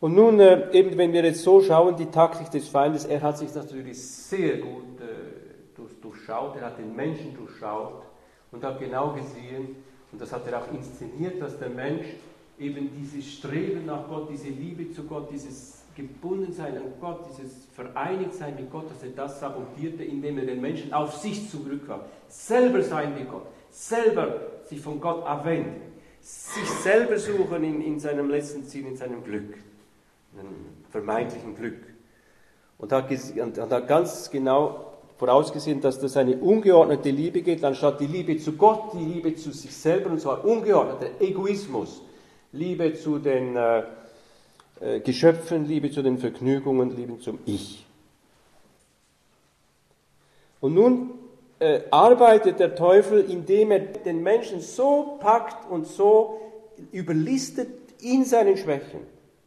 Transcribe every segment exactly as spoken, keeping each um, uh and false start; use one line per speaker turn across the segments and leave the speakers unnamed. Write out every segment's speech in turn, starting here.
Und nun, äh, eben wenn wir jetzt so schauen, die Taktik des Feindes, er hat sich natürlich sehr gut äh, durch, durchschaut, er hat den Menschen durchschaut und hat genau gesehen, und das hat er auch inszeniert, dass der Mensch eben dieses Streben nach Gott, diese Liebe zu Gott, dieses Gebundensein an Gott, dieses Vereinigtsein mit Gott, dass er das sabotierte, indem er den Menschen auf sich zurückwarf. Selber sein wie Gott, selber sich von Gott abwenden, sich selber suchen in, in seinem letzten Ziel, in seinem Glück, in einem vermeintlichen Glück. Und hat, und hat ganz genau vorausgesehen, dass das eine ungeordnete Liebe geht, anstatt die Liebe zu Gott, die Liebe zu sich selber, und zwar ungeordneter Egoismus, Liebe zu den äh, äh, Geschöpfen, Liebe zu den Vergnügungen, Liebe zum Ich. Und nun äh, arbeitet der Teufel, indem er den Menschen so packt und so überlistet in seinen Schwächen.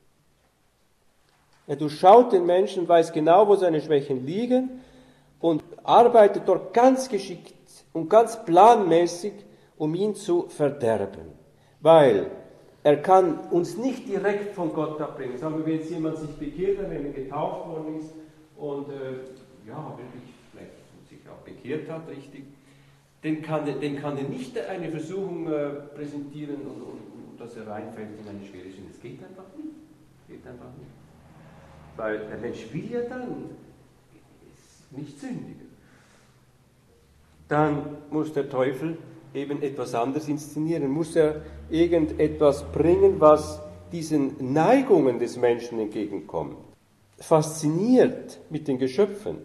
Er durchschaut den Menschen, weiß genau, wo seine Schwächen liegen und arbeitet dort ganz geschickt und ganz planmäßig, um ihn zu verderben. Weil er kann uns nicht direkt von Gott abbringen. Sagen wir, wenn jetzt jemand sich bekehrt hat, wenn er getauft worden ist und äh, ja, wirklich vielleicht sich auch bekehrt hat, richtig, den kann, den kann er nicht eine Versuchung äh, präsentieren und, und, und dass er reinfällt in eine schwere Sünde. Das geht einfach nicht. Geht einfach nicht. Weil der Mensch will ja dann nicht sündigen. Dann muss der Teufel eben etwas anderes inszenieren, muss er irgendetwas bringen, was diesen Neigungen des Menschen entgegenkommt. Fasziniert mit den Geschöpfen.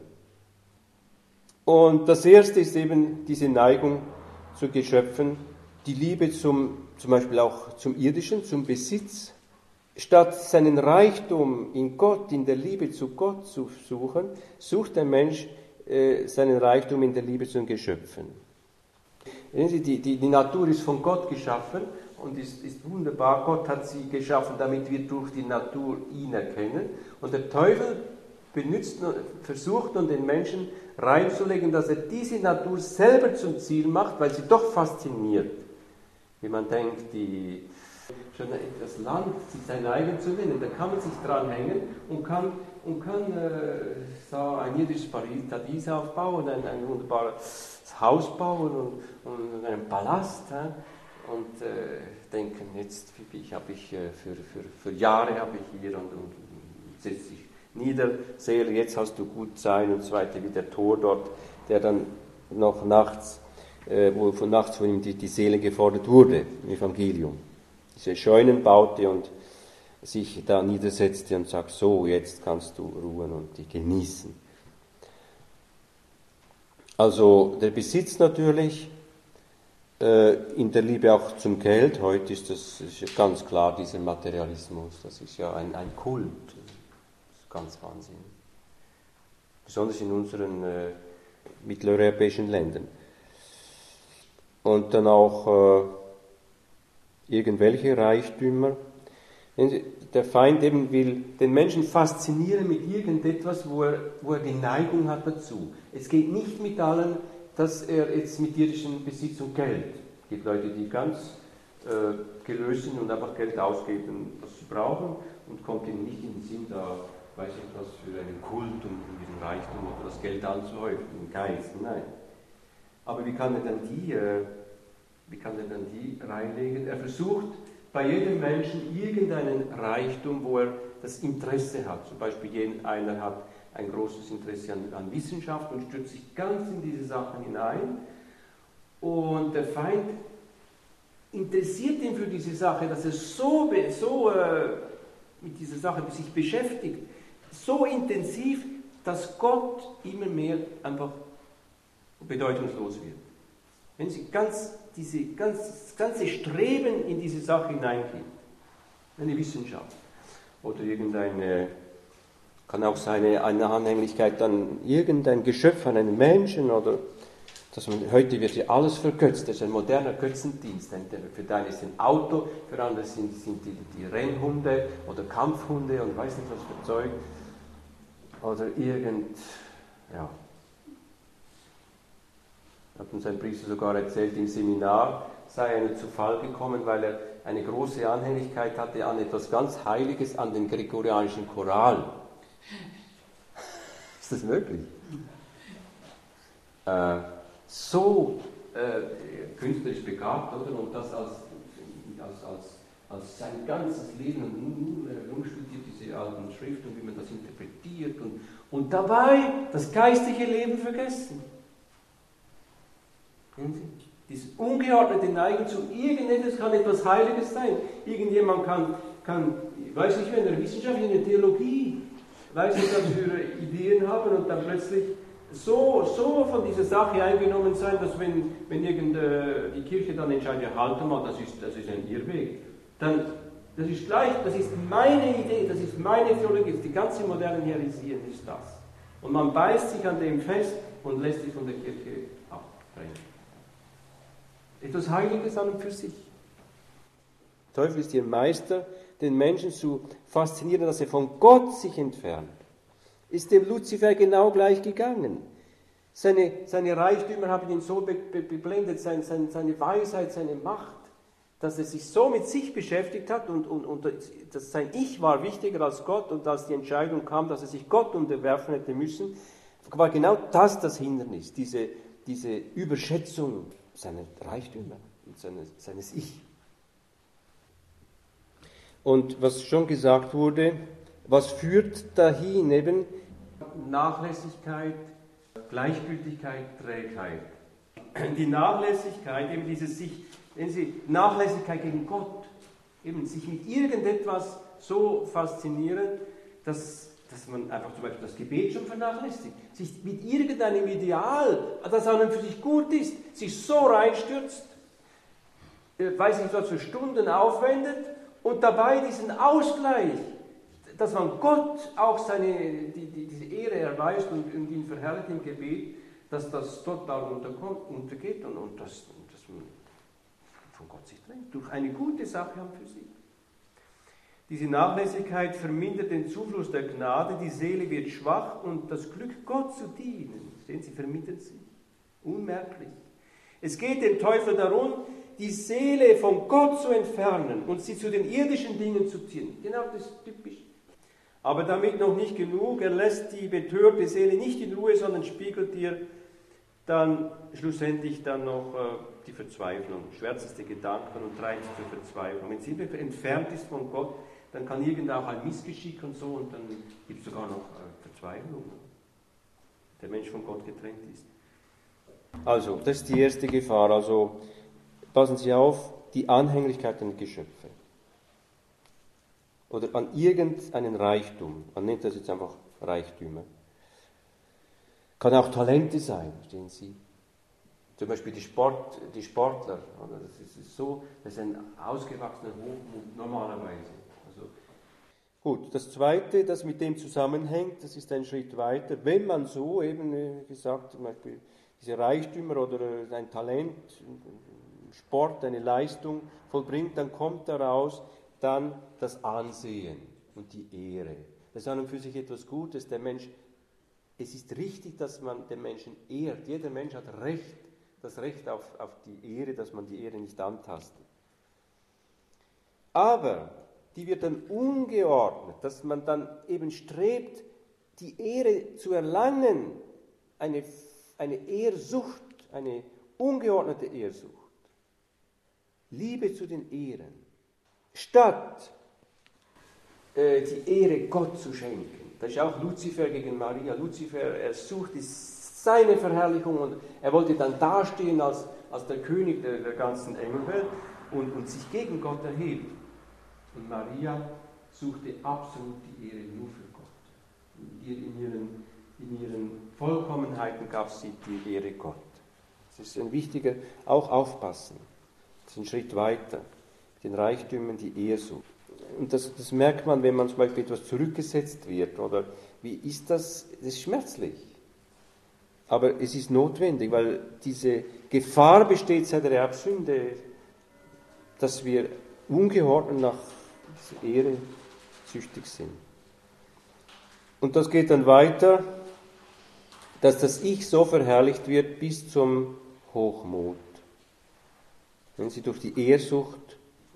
Und das erste ist eben diese Neigung zu Geschöpfen, die Liebe zum, zum Beispiel auch zum Irdischen, zum Besitz. Statt seinen Reichtum in Gott, in der Liebe zu Gott zu suchen, sucht der Mensch äh, seinen Reichtum in der Liebe zu den Geschöpfen. Die, die, die Natur ist von Gott geschaffen und ist, ist wunderbar. Gott hat sie geschaffen, damit wir durch die Natur ihn erkennen. Und der Teufel benutzt, versucht nun den Menschen reinzulegen, dass er diese Natur selber zum Ziel macht, weil sie doch fasziniert. Wie man denkt, die, schon das Land sich sein eigen zu nennen, da kann man sich dran hängen und kann, und kann äh, so ein irdisches Paradies aufbauen, ein, ein wunderbares Haus bauen und, und einen Palast, äh, und äh, denken, jetzt ich habe ich äh, für, für, für Jahre habe ich hier und, und setzt sich nieder, Seele, jetzt hast du gut sein und so weiter, wie der Tor dort, der dann noch nachts, äh, wo von nachts von ihm die, die Seele gefordert wurde, im Evangelium. Diese Scheunen baute und sich da niedersetzte und sagt, so, jetzt kannst du ruhen und die genießen. Also der Besitz natürlich, äh, in der Liebe auch zum Geld, heute ist das ist ganz klar dieser Materialismus, das ist ja ein, ein Kult, das ist ganz Wahnsinn. Besonders in unseren äh, mitteleuropäischen Ländern. Und dann auch äh, irgendwelche Reichtümer. Der Feind eben will den Menschen faszinieren mit irgendetwas, wo er, wo er die Neigung hat dazu. Es geht nicht mit allem, dass er jetzt mit irdischem Besitz und Geld. Es gibt Leute, die ganz äh, gelöst sind und einfach Geld ausgeben, was sie brauchen, und kommt ihnen nicht in den Sinn, da weiß ich was für einen Kult und um diesen Reichtum oder das Geld anzuhäufen, im Geist. Nein. Aber wie kann er dann die, äh, wie kann er dann die reinlegen? Er versucht bei jedem Menschen irgendeinen Reichtum, wo er das Interesse hat. Zum Beispiel einer hat ein großes Interesse an, an Wissenschaft und stürzt sich ganz in diese Sachen hinein. Und der Feind interessiert ihn für diese Sache, dass er so, so äh, mit dieser Sache sich beschäftigt, so intensiv, dass Gott immer mehr einfach bedeutungslos wird. Wenn Sie ganz diese ganz, das ganze Streben in diese Sache hineingeht, eine Wissenschaft oder irgendeine, kann auch seine eine Anhänglichkeit an irgendein Geschöpf, an einen Menschen, oder dass man, heute wird ja alles vergötzt, das ist ein moderner Götzendienst. Für den ist ein Auto, für andere sind, sind die, die Rennhunde oder Kampfhunde und weiß nicht was für Zeug. Oder irgend, ja. Hat uns ein Priester sogar erzählt, im Seminar sei einer zu Fall gekommen, weil er eine große Anhänglichkeit hatte an etwas ganz Heiliges, an den gregorianischen Choral. Ist das möglich? Äh, so äh, künstlerisch begabt, oder? Und das als, als, als, als sein ganzes Leben und nun herumstudiert diese alten Schriften und wie man das interpretiert und, und dabei das geistliche Leben vergessen. Diese ungeordnete Neigung zu irgendetwas kann etwas Heiliges sein. Irgendjemand kann, kann ich weiß nicht, in der Wissenschaft, in der Theologie, weiß nicht, was für Ideen haben und dann plötzlich so, so von dieser Sache eingenommen sein, dass wenn, wenn irgend, äh, die Kirche dann entscheidet, ja, halt mal, das ist, das ist ein Irrweg, dann, das ist gleich, das ist meine Idee, das ist meine Theologie, die ganze moderne Heresien ist das. Und man beißt sich an dem fest und lässt sich von der Kirche abbrechen. Etwas Heiliges an und für sich. Der Teufel ist ihr Meister, den Menschen zu faszinieren, dass er von Gott sich entfernt. Ist dem Luzifer genau gleich gegangen. Seine, seine Reichtümer haben ihn so be, be, beblendet, sein, sein, seine Weisheit, seine Macht, dass er sich so mit sich beschäftigt hat und, und, und dass sein Ich war wichtiger als Gott und als die Entscheidung kam, dass er sich Gott unterwerfen hätte müssen, war genau das das Hindernis, diese, diese Überschätzung seiner Reichtümer und seines, seines Ich. Und was schon gesagt wurde, was führt dahin? Eben Nachlässigkeit, Gleichgültigkeit, Trägheit. Die Nachlässigkeit, eben dieses sich, wenn Sie, Nachlässigkeit gegen Gott, eben sich mit irgendetwas so faszinieren, dass, dass man einfach zum Beispiel das Gebet schon vernachlässigt, sich mit irgendeinem Ideal, das an und für sich gut ist, sich so reinstürzt, weiß nicht, was für Stunden aufwendet und dabei diesen Ausgleich, dass man Gott auch seine, die, die, diese Ehre erweist und, und ihn verherrlicht im Gebet, dass das total unterkommt, untergeht und, und dass, dass man von Gott sich trennt, durch eine gute Sache an für sich. Diese Nachlässigkeit vermindert den Zufluss der Gnade, die Seele wird schwach und das Glück, Gott zu dienen, sehen Sie, vermindert sich. Unmerklich. Es geht dem Teufel darum, die Seele von Gott zu entfernen und sie zu den irdischen Dingen zu ziehen. Genau das ist typisch. Aber damit noch nicht genug, er lässt die betörte Seele nicht in Ruhe, sondern spiegelt ihr dann schlussendlich dann noch äh, die Verzweiflung, schwärzeste Gedanken und treibt zur Verzweiflung. Wenn sie entfernt ist von Gott, dann kann irgend auch ein Missgeschick und so und dann gibt es sogar noch äh, Verzweiflung. Der Mensch von Gott getrennt ist. Also, das ist die erste Gefahr. Also, passen Sie auf, die Anhänglichkeit an Geschöpfe. Oder an irgendeinen Reichtum. Man nennt das jetzt einfach Reichtümer. Kann auch Talente sein, verstehen Sie? Zum Beispiel die, Sport, die Sportler. Oder? Das ist so, das ist ein ausgewachsener Hochmut normalerweise. Also, gut, das Zweite, das mit dem zusammenhängt, das ist ein Schritt weiter. Wenn man so eben, wie gesagt, zum Beispiel diese Reichtümer oder ein Talent, Sport, eine Leistung vollbringt, dann kommt daraus dann das Ansehen und die Ehre. Das ist an und für sich etwas Gutes. Der Mensch, es ist richtig, dass man den Menschen ehrt. Jeder Mensch hat Recht, das Recht auf, auf die Ehre, dass man die Ehre nicht antastet. Aber die wird dann ungeordnet, dass man dann eben strebt, die Ehre zu erlangen, eine, eine Ehrsucht, eine ungeordnete Ehrsucht. Liebe zu den Ehren. Statt äh, die Ehre Gott zu schenken. Das ist auch Luzifer gegen Maria. Luzifer, er sucht seine Verherrlichung und er wollte dann dastehen als, als der König der, der ganzen Engelwelt und, und sich gegen Gott erheben. Und Maria suchte absolut die Ehre nur für Gott. In ihren, in ihren Vollkommenheiten gab sie die Ehre Gott. Das ist ein wichtiger, auch aufpassen. Das ist ein Schritt weiter. Den Reichtümern die Ehrsucht. Und das, das merkt man, wenn man zum Beispiel etwas zurückgesetzt wird. Oder wie ist das? Das ist schmerzlich. Aber es ist notwendig, weil diese Gefahr besteht seit der Erbsünde, dass wir ungeordnet nach dieser Ehre süchtig sind. Und das geht dann weiter, dass das Ich so verherrlicht wird bis zum Hochmut. Wenn sie durch die Ehrsucht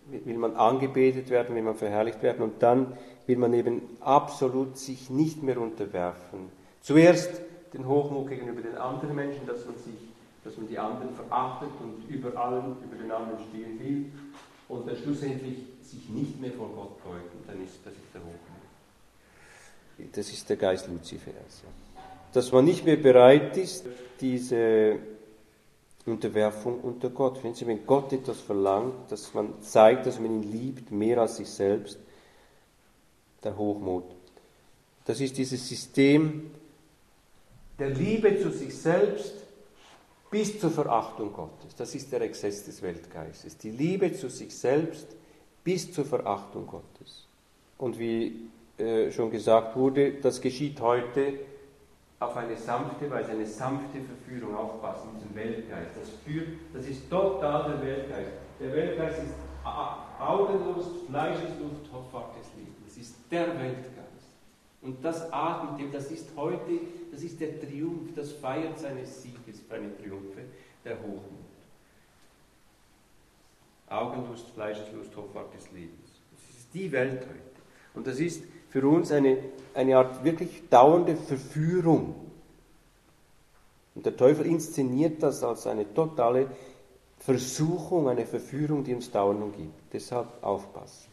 will man angebetet werden, will man verherrlicht werden und dann will man eben absolut sich nicht mehr unterwerfen. Zuerst den Hochmut gegenüber den anderen Menschen, dass man sich, dass man die anderen verachtet und über allen, über den anderen stehen will und dann schlussendlich sich nicht mehr vor Gott beugt. Und dann ist das ist der Hochmut. Das ist der Geist Luzifers. Dass man nicht mehr bereit ist, diese Unterwerfung unter Gott. Wenn Gott etwas verlangt, dass man zeigt, dass man ihn liebt, mehr als sich selbst, der Hochmut. Das ist dieses System der Liebe zu sich selbst bis zur Verachtung Gottes. Das ist der Exzess des Weltgeistes. Die Liebe zu sich selbst bis zur Verachtung Gottes. Und wie äh, schon gesagt wurde, das geschieht heute auf eine sanfte Weise, eine sanfte Verführung. Aufpassen, diesen Weltgeist. Das führt, das ist total der Weltgeist. Der Weltgeist ist Augenlust, Fleischeslust, Hoffart des Lebens. Das ist der Weltgeist. Und das atmet ihm, das ist heute, das ist der Triumph, das Feiern seines Sieges, seine Triumphe, der Hochmut. Augenlust, Fleischeslust, Hoffart des Lebens. Das ist die Welt heute. Und das ist für uns eine, eine Art wirklich dauernde Verführung. Und der Teufel inszeniert das als eine totale Versuchung, eine Verführung, die uns dauernd umgibt. Deshalb aufpassen.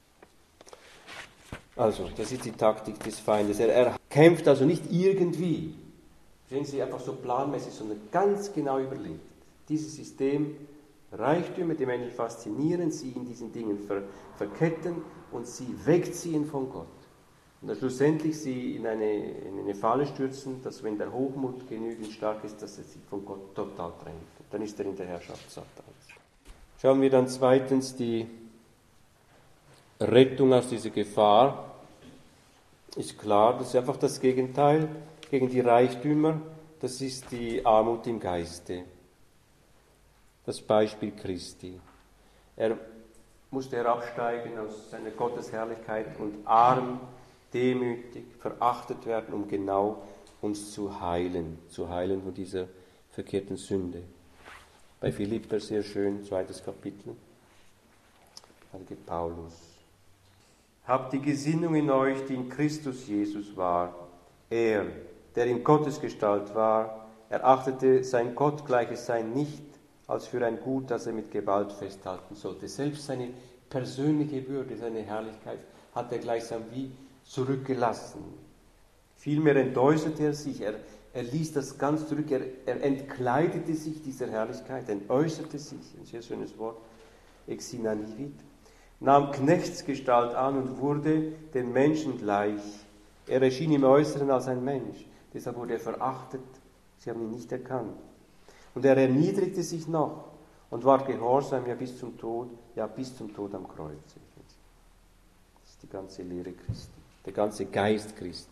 Also, das ist die Taktik des Feindes. Er, er kämpft also nicht irgendwie, sehen Sie, einfach so planmäßig, sondern ganz genau überlegt. Dieses System, Reichtümer, die Menschen faszinieren, sie in diesen Dingen ver, verketten und sie wegziehen von Gott. Und dann schlussendlich sie in eine, in eine Falle stürzen, dass wenn der Hochmut genügend stark ist, dass er sich von Gott total trennt. Und dann ist er in der Herrschaft Satans. Schauen wir dann zweitens die Rettung aus dieser Gefahr. Ist klar, das ist einfach das Gegenteil gegen die Reichtümer, das ist die Armut im Geiste. Das Beispiel Christi. Er musste herabsteigen aus seiner Gottesherrlichkeit und arm, demütig, verachtet werden, um genau uns zu heilen, zu heilen von dieser verkehrten Sünde. Bei Philipper sehr schön, zweites Kapitel, Heilige Paulus. Habt die Gesinnung in euch, die in Christus Jesus war. Er, der in Gottesgestalt war, erachtete sein gottgleiches Sein nicht als für ein Gut, das er mit Gewalt festhalten sollte. Selbst seine persönliche Würde, seine Herrlichkeit hat er gleichsam wie zurückgelassen. Vielmehr entäußerte er sich, er, er ließ das ganz zurück, er, er entkleidete sich dieser Herrlichkeit, entäußerte sich, ein sehr schönes Wort, exinanivit, nahm Knechtsgestalt an und wurde den Menschen gleich. Er erschien im Äußeren als ein Mensch, deshalb wurde er verachtet, sie haben ihn nicht erkannt. Und er erniedrigte sich noch und war gehorsam, ja bis zum Tod, ja bis zum Tod am Kreuz. Das ist die ganze Lehre Christi, der ganze Geist Christi.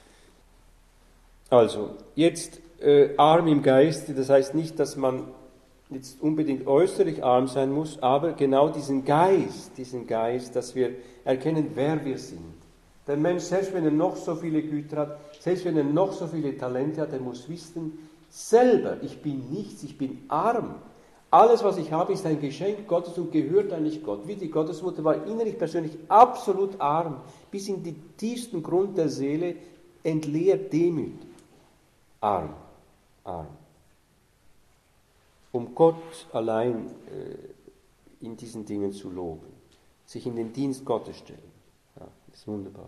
Also, jetzt äh, arm im Geiste, das heißt nicht, dass man jetzt unbedingt äußerlich arm sein muss, aber genau diesen Geist, diesen Geist, dass wir erkennen, wer wir sind. Der Mensch, selbst wenn er noch so viele Güter hat, selbst wenn er noch so viele Talente hat, er muss wissen, selber, ich bin nichts, ich bin arm. Alles, was ich habe, ist ein Geschenk Gottes und gehört eigentlich Gott. Wie die Gottesmutter war innerlich persönlich absolut arm, bis in den tiefsten Grund der Seele, entleert, demütig. Arm, arm. Um Gott allein äh, in diesen Dingen zu loben, sich in den Dienst Gottes stellen. Ja, das ist wunderbar.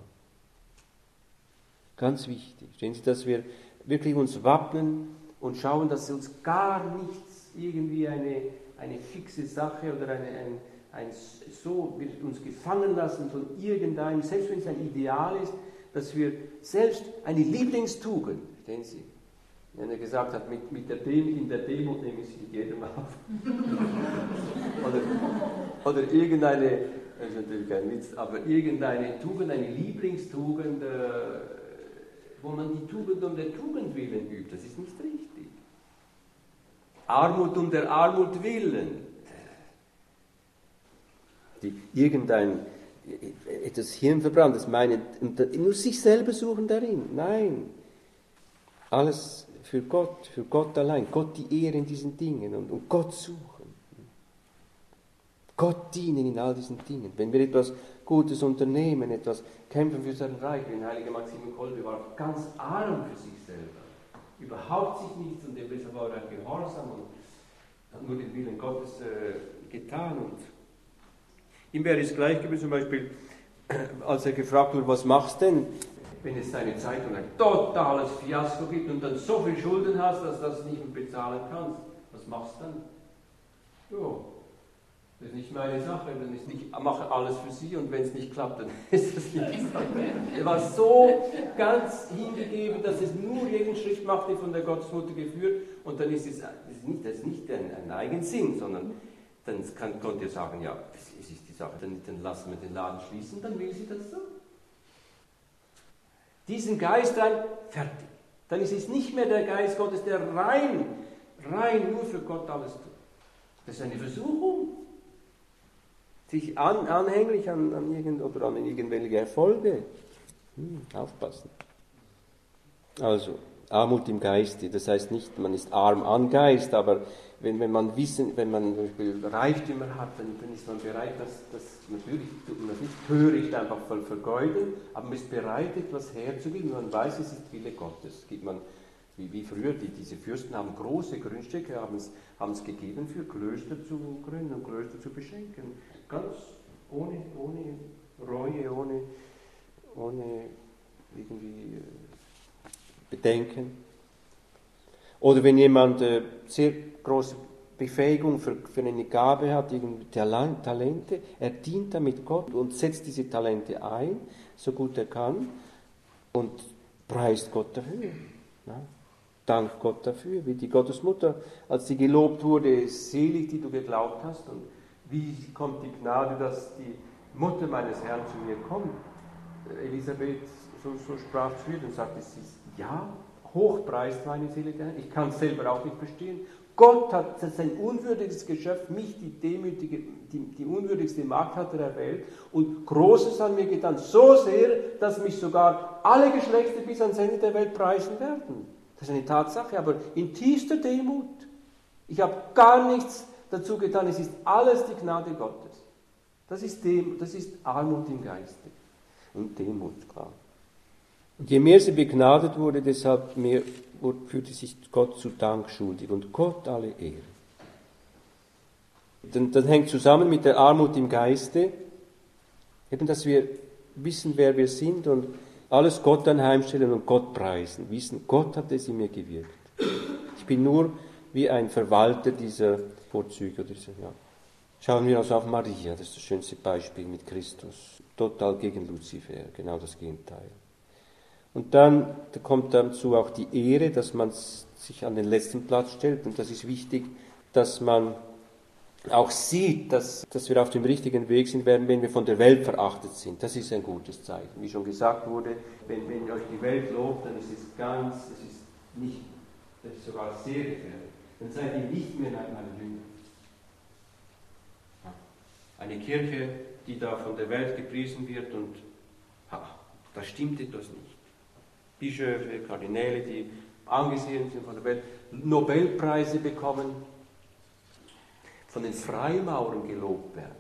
Ganz wichtig. Stellen Sie, dass wir wirklich uns wappnen und schauen, dass uns gar nichts irgendwie eine, eine fixe Sache oder eine, ein, ein so wird uns gefangen lassen von irgendeinem, selbst wenn es ein Ideal ist, dass wir selbst eine Lieblingstugend, verstehen Sie, wenn er gesagt hat, mit, mit der Demut, in der Demut nehme ich sich jedem auf. oder, oder irgendeine, das ist natürlich kein Witz, aber irgendeine Tugend, eine Lieblingstugend, äh, wo man die Tugend um der Tugend willen übt, das ist nicht richtig. Armut um der Armut willen. Die, irgendein etwas Hirnverbranntes meinen, nur sich selber suchen darin. Nein. Alles für Gott, für Gott allein. Gott die Ehre in diesen Dingen und, und Gott suchen. Gott dienen in all diesen Dingen. Wenn wir etwas Gutes unternehmen, etwas kämpfen für sein Reich, wie ein heiliger Maximilian Kolbe war ganz arm für sich selber, überhaupt sich nichts, und deshalb war er gehorsam und hat nur den Willen Gottes äh, getan. Und ihm wäre es gleich gewesen, zum Beispiel, als er gefragt wurde, was machst du denn, wenn es deine Zeitung ein totales Fiasko gibt und dann so viel Schulden hast, dass du das nicht mehr bezahlen kannst. Was machst du dann? Ja, das ist nicht meine Sache, dann ist nicht, ich mache alles für sie, und wenn es nicht klappt, dann ist das nicht die Sache. Er war so ganz hingegeben, dass es nur jeden Schritt machte, von der Gottesmutter geführt, und dann ist es das ist nicht, das ist nicht ein, ein Eigensinn, sondern dann kann, konnte er sagen, ja, das ist die Sache, dann, dann lassen wir den Laden schließen, dann will sie das so. Diesen Geist rein, fertig. Dann ist es nicht mehr der Geist Gottes, der rein, rein nur für Gott alles tut. Das ist eine Versuchung. Sich an, anhänglich an, an, irgend, oder an irgendwelche Erfolge. Hm, aufpassen. Also, Armut im Geiste, das heißt nicht, man ist arm an Geist, aber wenn, wenn man Wissen, wenn man zum Beispiel Reichtümer hat, dann, dann ist man bereit, das, das natürlich tut man das nicht töricht einfach voll vergeuden, aber man ist bereit, etwas herzugeben, man weiß, es ist Wille Gottes. Gibt man, wie, wie früher, die, diese Fürsten haben große Grundstücke, haben es, haben es gegeben, für Klöster zu gründen und Klöster zu beschenken. Ganz ohne, ohne Reue, ohne, ohne irgendwie Bedenken. Oder wenn jemand äh, sehr große Befähigung für, für eine Gabe hat, irgendwie Talente, er dient damit Gott und setzt diese Talente ein, so gut er kann, und preist Gott dafür. Ja? Dankt Gott dafür, wie die Gottesmutter, als sie gelobt wurde, selig, die du geglaubt hast, und wie kommt die Gnade, dass die Mutter meines Herrn zu mir kommt. Elisabeth so, so sprach zu ihr und sagte, sie ist, ja, hochpreist meine Seele der Herrn. Ich kann es selber auch nicht verstehen. Gott hat sein unwürdiges Geschöpf, mich, die demütige, die, die unwürdigste Magd hat er erwählt, und Großes an mir getan, so sehr, dass mich sogar alle Geschlechter bis ans Ende der Welt preisen werden. Das ist eine Tatsache, aber in tiefster Demut. Ich habe gar nichts dazu getan, es ist alles die Gnade Gottes. Das ist, Dem, das ist Armut im Geiste und Demut, klar. Und je mehr sie begnadet wurde, deshalb mehr fühlte sich Gott zu Dank schuldig, und Gott alle Ehre. Dann, dann hängt zusammen mit der Armut im Geiste, eben, dass wir wissen, wer wir sind und alles Gott anheimstellen und Gott preisen. Wissen, Gott hat es in mir gewirkt. Ich bin nur wie ein Verwalter dieser Vorzüge. Dieser, ja. Schauen wir also auf Maria, das ist das schönste Beispiel mit Christus. Total gegen Luzifer, genau das Gegenteil. Und dann da kommt dazu auch die Ehre, dass man sich an den letzten Platz stellt. Und das ist wichtig, dass man auch sieht, dass, dass wir auf dem richtigen Weg sind, wenn wir von der Welt verachtet sind. Das ist ein gutes Zeichen. Wie schon gesagt wurde, wenn, wenn euch die Welt lobt, dann ist es ganz, das ist nicht, das ist sogar sehr gefährlich. Dann seid ihr nicht mehr meine Jünger. Eine Kirche, die da von der Welt gepriesen wird, und ha, da stimmt etwas nicht. Bischöfe, Kardinäle, die angesehen sind von der Welt, Nobelpreise bekommen, von den Freimaurern gelobt werden.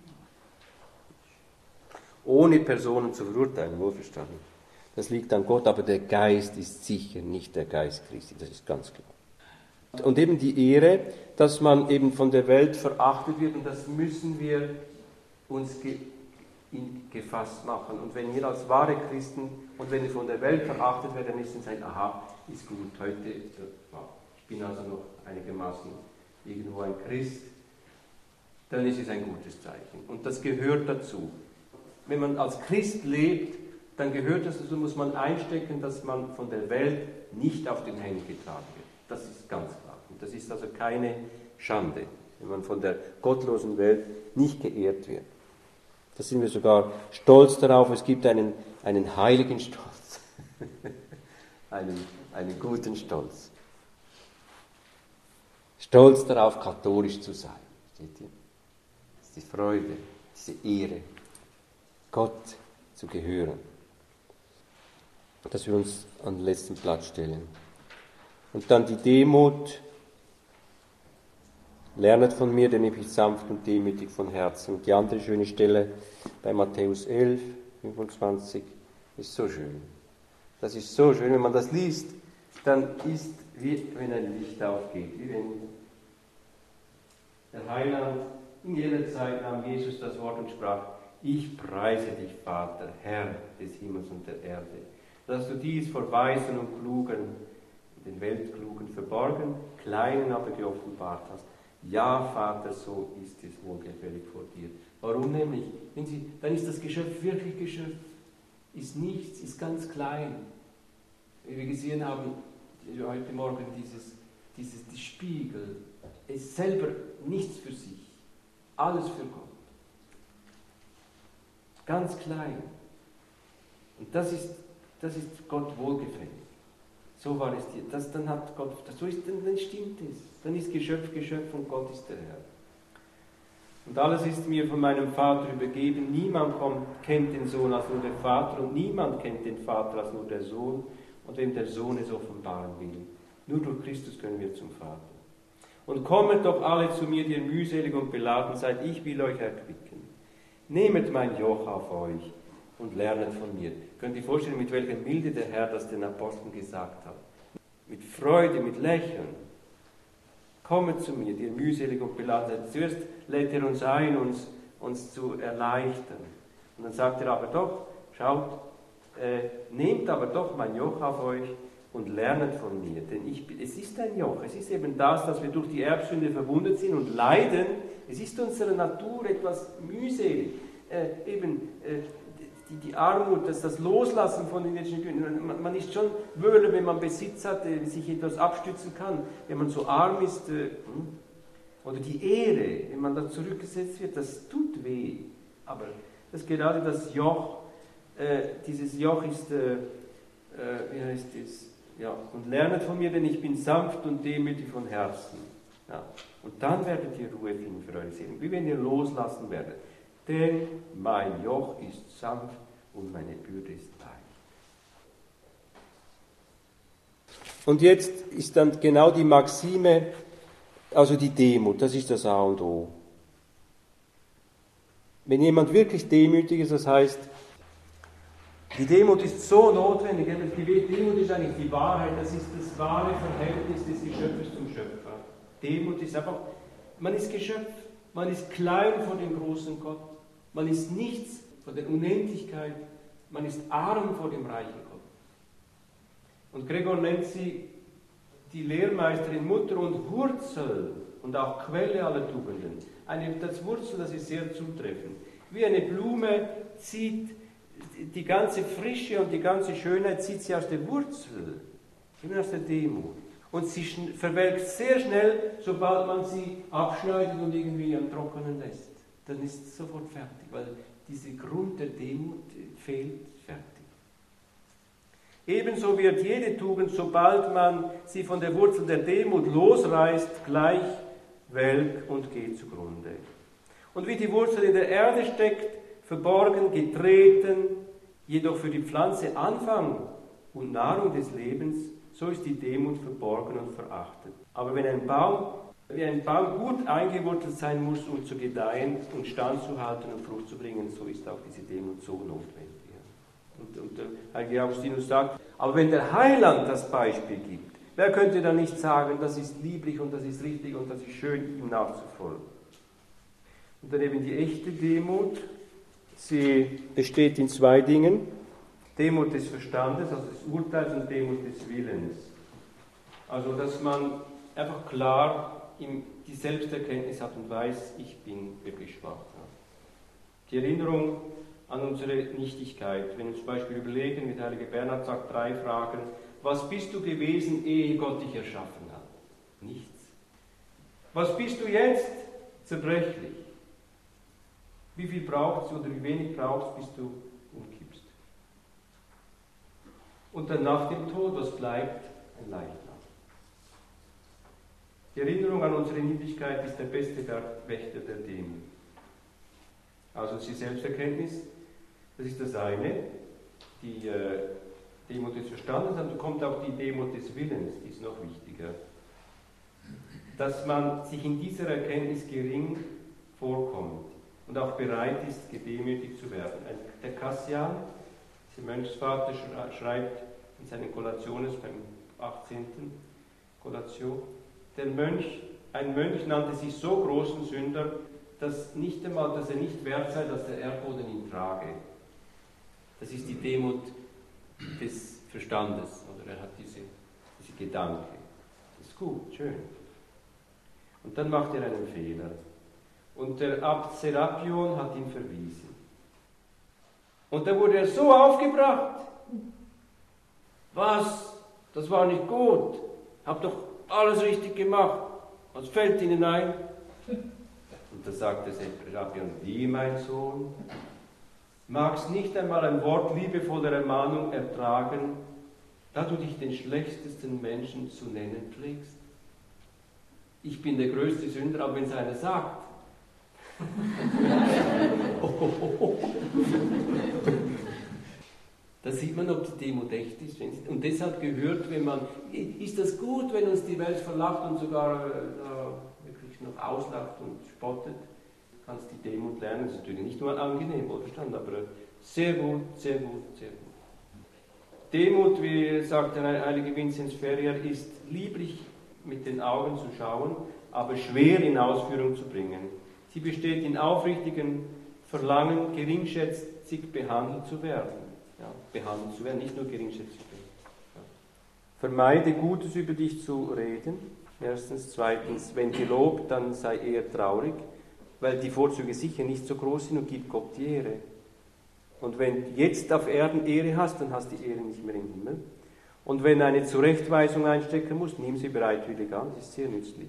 Ohne Personen zu verurteilen, wohlverstanden. Das liegt an Gott, aber der Geist ist sicher nicht der Geist Christi, das ist ganz klar. Und eben die Ehre, dass man eben von der Welt verachtet wird, und das müssen wir uns ge- in gefasst machen. Und wenn wir als wahre Christen, und wenn wir von der Welt verachtet werden, dann müssen wir sagen, aha, ist gut, heute, ich bin also noch einigermaßen irgendwo ein Christ, dann ist es ein gutes Zeichen. Und das gehört dazu. Wenn man als Christ lebt, dann gehört das dazu, muss man einstecken, dass man von der Welt nicht auf den Händen getragen wird. Das ist ganz klar. Und das ist also keine Schande, wenn man von der gottlosen Welt nicht geehrt wird. Da sind wir sogar stolz darauf, es gibt einen, einen heiligen Stolz, einen, einen guten Stolz. Stolz darauf, katholisch zu sein. Steht hier? Das ist die Freude, diese Ehre, Gott zu gehören. Dass wir uns an den letzten Platz stellen. Und dann die Demut, Lernet von mir, denn ich bin sanft und demütig von Herzen. Und die andere schöne Stelle bei Matthäus elf, fünfundzwanzig ist so schön. Das ist so schön, wenn man das liest, dann ist wie wenn ein Licht aufgeht, wie wenn der Heiland in jener Zeit nahm Jesus das Wort und sprach: Ich preise dich, Vater, Herr des Himmels und der Erde, dass du dies vor Weisen und Klugen, den Weltklugen verborgen, Kleinen aber geoffenbart hast. Ja, Vater, so ist es wohlgefällig vor dir. Warum nämlich? Wenn Sie, dann ist das Geschöpf wirklich Geschöpf, ist nichts, ist ganz klein. Wie wir gesehen haben heute Morgen, dieses, dieses die Spiegel, ist selber nichts für sich, alles für Gott. Ganz klein. Und das ist, das ist Gott wohlgefällig. So war es dir. Das, dann hat Gott, so ist, dann stimmt es. Dann ist Geschöpf Geschöpf und Gott ist der Herr. Und alles ist mir von meinem Vater übergeben. Niemand kommt, kennt den Sohn als nur der Vater und niemand kennt den Vater als nur der Sohn und wem der Sohn es offenbaren will. Nur durch Christus können wir zum Vater. Und kommet doch alle zu mir, die ihr mühselig und beladen seid, ich will euch erquicken. Nehmet mein Joch auf euch und lernet von mir. Könnt ihr vorstellen, mit welcher Milde der Herr das den Aposteln gesagt hat? Mit Freude, mit Lächeln. Kommet zu mir, die ihr mühselig und beladen seid. Zuerst lädt er uns ein, uns, uns zu erleichtern. Und dann sagt er aber doch, schaut, äh, nehmt aber doch mein Joch auf euch und lernet von mir. Denn ich, es ist ein Joch, es ist eben das, dass wir durch die Erbsünde verwundet sind und leiden. Es ist unserer Natur etwas mühselig. Äh, eben äh, die, die Armut, das, das Loslassen von den irdischen Gütern. Man, man ist schon wohler, wenn man Besitz hat, äh, sich etwas abstützen kann. Wenn man so arm ist, äh, oder die Ehre, wenn man da zurückgesetzt wird, das tut weh. Aber das ist gerade das Joch, äh, dieses Joch ist, äh, äh, wie heißt es? Ja, und lernet von mir, denn ich bin sanft und demütig von Herzen. Ja, und dann werdet ihr Ruhe finden für eure Seelen, wie wenn ihr loslassen werdet. Denn mein Joch ist sanft und meine Bürde ist leicht. Und jetzt ist dann genau die Maxime, also die Demut, das ist das A und O. Wenn jemand wirklich demütig ist, das heißt, die Demut ist so notwendig, die Demut ist eigentlich die Wahrheit, das ist das wahre Verhältnis des Geschöpfes zum Schöpfer. Demut ist einfach, man ist Geschöpf, man ist klein vor dem großen Gott, man ist nichts vor der Unendlichkeit, man ist arm vor dem reichen Gott. Und Gregor nennt sie die Lehrmeisterin, Mutter und Wurzel und auch Quelle aller Tugenden. Eine, das Wurzel, das ist sehr zutreffend. Wie eine Blume zieht die ganze Frische und die ganze Schönheit zieht sie aus der Wurzel, immer aus der Demut. Und sie verwelkt sehr schnell, sobald man sie abschneidet und irgendwie am Trockenen lässt. Dann ist es sofort fertig, weil dieser Grund der Demut fehlt, fertig. Ebenso wird jede Tugend, sobald man sie von der Wurzel der Demut losreißt, gleich welk und geht zugrunde. Und wie die Wurzel in der Erde steckt, verborgen, getreten, jedoch für die Pflanze Anfang und Nahrung des Lebens, so ist die Demut verborgen und verachtet. Aber wenn ein Baum, wie ein Baum gut eingewurzelt sein muss, um zu gedeihen und standzuhalten und Frucht zu bringen, so ist auch diese Demut so notwendig. Und, und der heilige Augustinus sagt, aber wenn der Heiland das Beispiel gibt, wer könnte dann nicht sagen, das ist lieblich und das ist richtig und das ist schön, ihm nachzufolgen? Und dann eben die echte Demut. Sie besteht in zwei Dingen, Demut des Verstandes, also des Urteils und Demut des Willens. Also, dass man einfach klar die Selbsterkenntnis hat und weiß, ich bin wirklich schwach. Die Erinnerung an unsere Nichtigkeit, wenn wir zum Beispiel überlegen, wie der heilige Bernhard sagt, drei Fragen, was bist du gewesen, ehe Gott dich erschaffen hat? Nichts. Was bist du jetzt? Zerbrechlich. Wie viel brauchst du oder wie wenig brauchst, bis du umkippst. Und dann nach dem Tod, was bleibt? Ein Leichnam. Die Erinnerung an unsere Niedrigkeit ist der beste Wächter der Demut. Also die Selbsterkenntnis, das ist das eine, die äh, Demut des Verstandes, dann kommt auch die Demut des Willens, die ist noch wichtiger. dass man sich in dieser Erkenntnis gering vorkommt und auch bereit ist, gedemütigt zu werden. Der Cassian, der Mönchsvater, schreibt in seinen Collationes beim achtzehnten Collation, der Mönch, ein Mönch nannte sich so großen Sünder, dass, nicht einmal, dass er nicht wert sei, dass der Erdboden ihn trage. Das ist die Demut des Verstandes, oder er hat diese, diese Gedanke. Das ist gut, schön. Und dann macht er einen Fehler. Und der Abt Serapion hat ihn verwiesen. Und da wurde er so aufgebracht. Was? Das war nicht gut. Hab doch alles richtig gemacht. Was fällt Ihnen ein? Und da sagte Serapion, wie, mein Sohn? Magst nicht einmal ein Wort liebevoller Ermahnung ertragen, da du dich den schlechtesten Menschen zu nennen pflegst? Ich bin der größte Sünder, aber wenn es einer sagt. Da sieht man, ob die Demut echt ist. Und deshalb gehört, wenn man, ist das gut, wenn uns die Welt verlacht und sogar äh, wirklich noch auslacht und spottet, kannst die Demut lernen. Das ist natürlich nicht nur angenehm, wohlverstanden, aber sehr gut, sehr gut, sehr gut. Demut, wie sagt der heilige Vinzenz Ferrier, ist lieblich mit den Augen zu schauen, aber schwer in Ausführung zu bringen. Sie besteht in aufrichtigem Verlangen, geringschätzig behandelt zu werden. Ja, behandelt zu werden, nicht nur geringschätzig werden. Ja. Vermeide Gutes über dich zu reden. Erstens. Zweitens, wenn gelobt, dann sei eher traurig, weil die Vorzüge sicher nicht so groß sind und gib Gott die Ehre. Und wenn du jetzt auf Erden Ehre hast, dann hast du die Ehre nicht mehr im Himmel. Und wenn eine Zurechtweisung einstecken muss, nimm sie bereitwillig an, das ist sehr nützlich.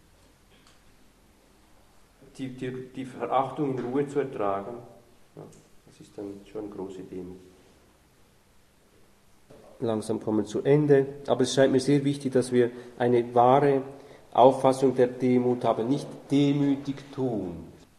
Die, die, die Verachtung in Ruhe zu ertragen, ja, das ist dann schon große Demut. Langsam kommen wir zu Ende, aber es scheint mir sehr wichtig, dass wir eine wahre Auffassung der Demut haben, nicht demütig tun.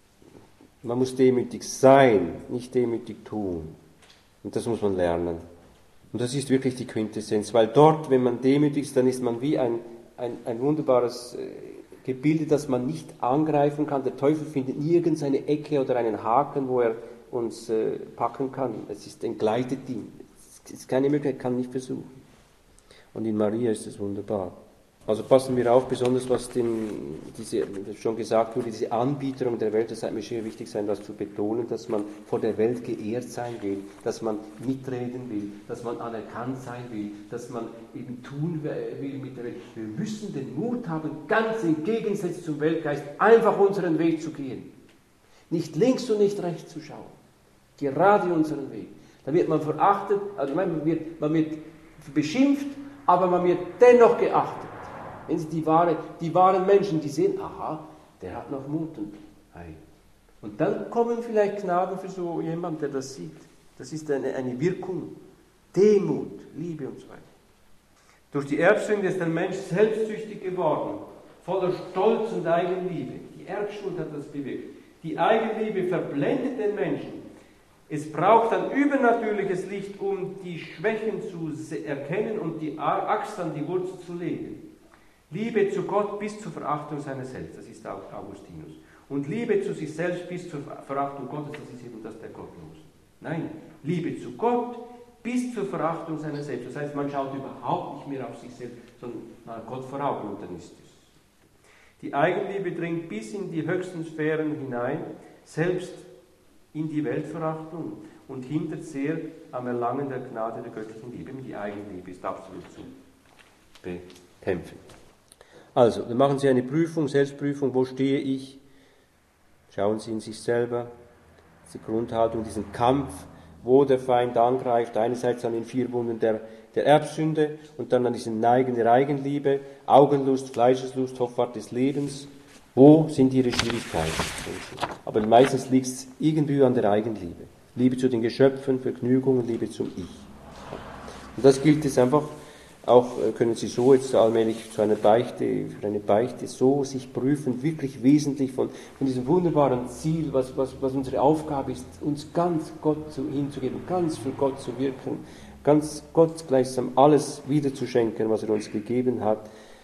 Man muss demütig sein, nicht demütig tun. Und das muss man lernen. Und das ist wirklich die Quintessenz, weil dort, wenn man demütig ist, dann ist man wie ein, ein, ein wunderbares äh, Gebilde, das man nicht angreifen kann. Der Teufel findet nirgends eine Ecke oder einen Haken, wo er uns äh, packen kann. Es ist entgleitet ihm. Es ist keine Möglichkeit, kann nicht versuchen. Und in Maria ist es wunderbar. Also passen wir auf, besonders was den, diese, schon gesagt wurde, diese Anbieterung der Welt, das hat mir sehr wichtig sein, das zu betonen, dass man vor der Welt geehrt sein will, dass man mitreden will, dass man anerkannt sein will, dass man eben tun will mit der Welt. Wir müssen den Mut haben, ganz im Gegensatz zum Weltgeist, einfach unseren Weg zu gehen. Nicht links und nicht rechts zu schauen. Gerade unseren Weg. Da wird man verachtet, also man wird, man wird beschimpft, aber man wird dennoch geachtet. Wenn Sie die, wahre, die wahren Menschen, die sehen, aha, der hat noch Mut. Und, und dann kommen vielleicht Gnaden für so jemanden, der das sieht. Das ist eine, eine Wirkung. Demut, Liebe und so weiter. Durch die Erbsünde ist der Mensch selbstsüchtig geworden, voller Stolz und Eigenliebe. Die Erbschuld hat das bewirkt. Die Eigenliebe verblendet den Menschen. Es braucht ein übernatürliches Licht, um die Schwächen zu erkennen und die Axt an die Wurzel zu legen. Liebe zu Gott bis zur Verachtung seiner selbst, das ist auch Augustinus. Und Liebe zu sich selbst bis zur Verachtung Gottes, das ist eben das der Gottlosen. Nein, Liebe zu Gott bis zur Verachtung seiner selbst. Das heißt, man schaut überhaupt nicht mehr auf sich selbst, sondern na, Gott vor Augen und dann ist es. Die Eigenliebe dringt bis in die höchsten Sphären hinein, selbst in die Weltverachtung und hindert sehr am Erlangen der Gnade der göttlichen Liebe. Die Eigenliebe ist absolut zu bekämpfen. Also, dann machen Sie eine Prüfung, Selbstprüfung, wo stehe ich? Schauen Sie in sich selber, diese Grundhaltung, diesen Kampf, wo der Feind angreift, einerseits an den vier Wunden der, der Erbsünde und dann an diesen Neigen der Eigenliebe, Augenlust, Fleischeslust, Hoffart des Lebens. Wo sind Ihre Schwierigkeiten? Aber meistens liegt es irgendwie an der Eigenliebe. Liebe zu den Geschöpfen, Vergnügungen, Liebe zum Ich. Und das gilt es einfach, auch können Sie so jetzt allmählich zu einer Beichte, für eine Beichte so sich prüfen, wirklich wesentlich von, von diesem wunderbaren Ziel, was, was, was unsere Aufgabe ist, uns ganz Gott zu, hinzugeben, ganz für Gott zu wirken, ganz Gott gleichsam alles wiederzuschenken, was er uns gegeben hat.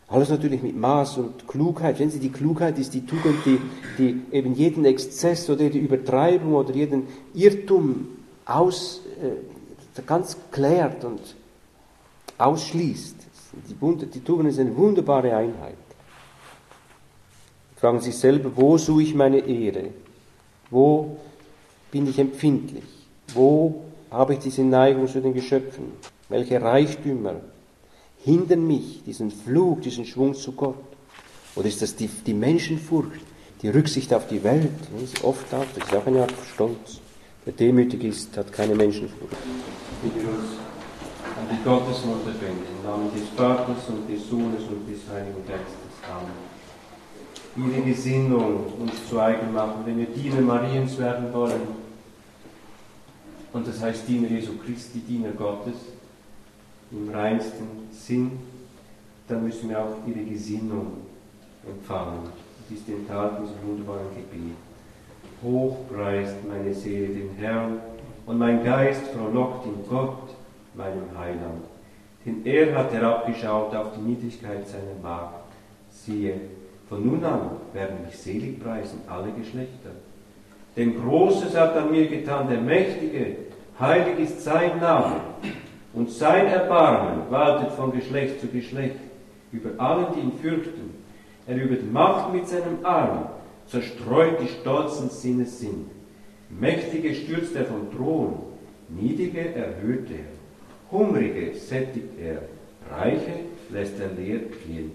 Alles natürlich mit Maß und Klugheit. Wenn Sie, die Klugheit ist die Tugend, die, die eben jeden Exzess oder jede Übertreibung oder jeden Irrtum aus, äh, ganz klärt und ausschließt. Die, die Tugend ist eine wunderbare Einheit. Fragen Sie sich selber, wo suche ich meine Ehre? Wo bin ich empfindlich? Wo habe ich diese Neigung zu den Geschöpfen? Welche Reichtümer hindern mich, diesen Flug, diesen Schwung zu Gott? Oder ist das die, die Menschenfurcht, die Rücksicht auf die Welt? Das ist oft auch, das ist auch eine Art Stolz. Wer demütig ist, hat keine Menschenfurcht. Ich bitte uns an die Gottesmutter wenden, im Namen des Vaters und des Sohnes und des Heiligen Geistes. Amen. Ihre Gesinnung uns zu eigen machen, wenn wir Diener Mariens werden wollen. Und das heißt Diener Jesu Christi, Diener Gottes, im reinsten Sinn, dann müssen wir auch ihre Gesinnung empfangen. Das ist enthalten in diesem wunderbaren Gebet. Hoch preist meine Seele den Herrn, und mein Geist frohlockt in Gott, meinem Heiland. Denn er hat herabgeschaut auf die Niedrigkeit seiner Magd. Siehe, von nun an werden mich selig preisen alle Geschlechter. Denn Großes hat an mir getan der Mächtige, heilig ist sein Name, und sein Erbarmen waltet von Geschlecht zu Geschlecht über allen, die ihn fürchten. Er übt Macht mit seinem Arm, zerstreut die stolzen Sinnes sind. Mächtige stürzt er vom Thron, Niedrige erhöht er, Hungrige sättigt er, Reiche lässt er leer gehen.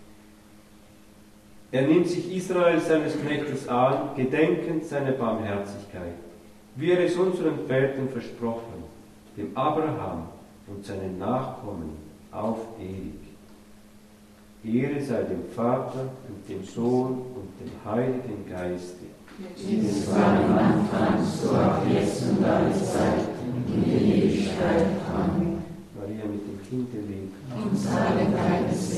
Er nimmt sich Israel seines Knechtes an, gedenkend seiner Barmherzigkeit, wie er es unseren Vätern versprochen, dem Abraham und seinen Nachkommen auf ewig. Ehre sei dem Vater und dem Sohn und dem Heiligen Geiste.
Wie es war im Anfang, so auch jetzt und alle Zeiten, in der Ewigkeit. Amen.
Maria mit dem Kinde lebt.
Uns alle deines